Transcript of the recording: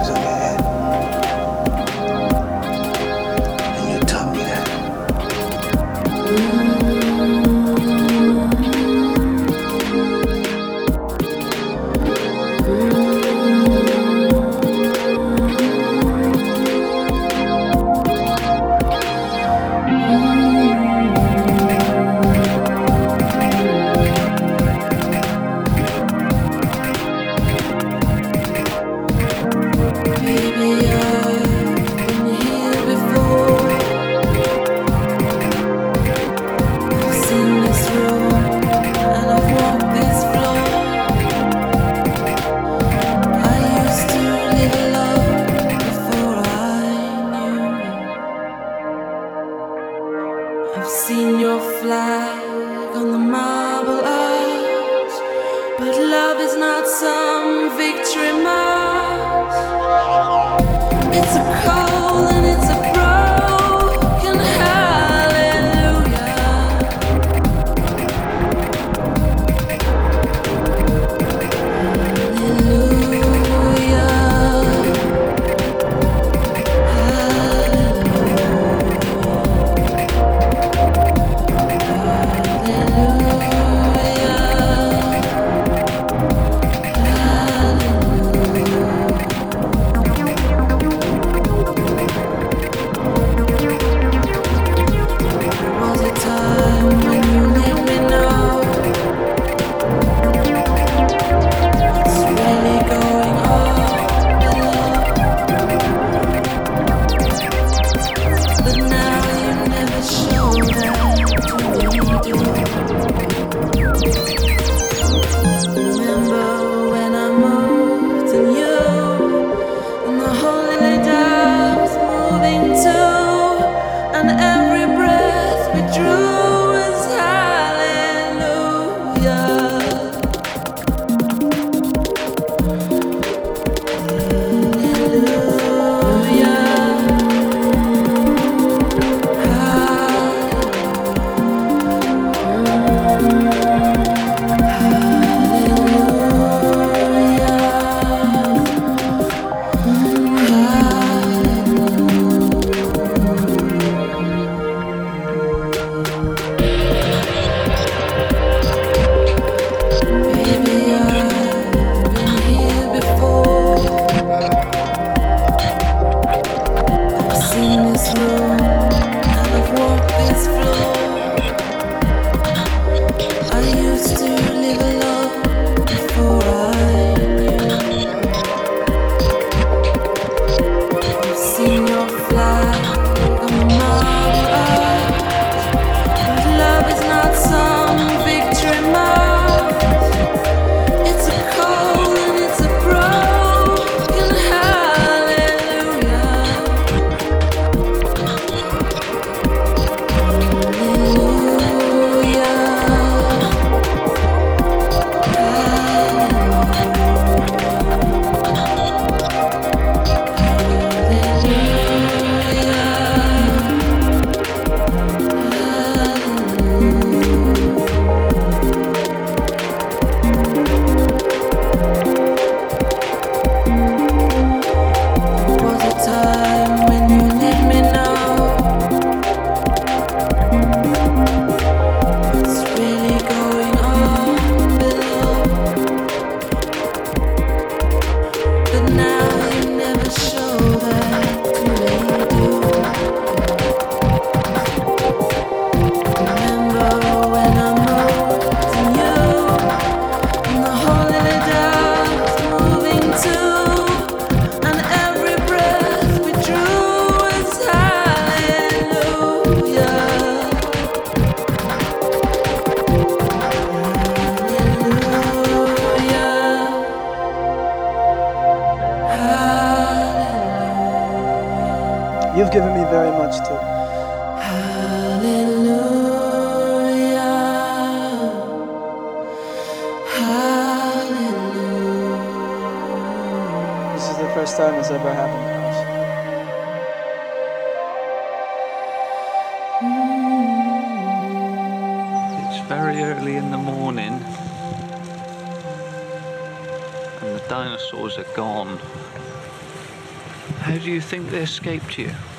hairs on your head. And you taught me that. I've seen your flag on the marble arch, but love is not some victory march. It's a cold and it's a broken hallelujah. You've given me very much too. Hallelujah. Hallelujah. This is the first time it's ever happened to us. It's very early in the morning and the dinosaurs are gone. How do you think they escaped you?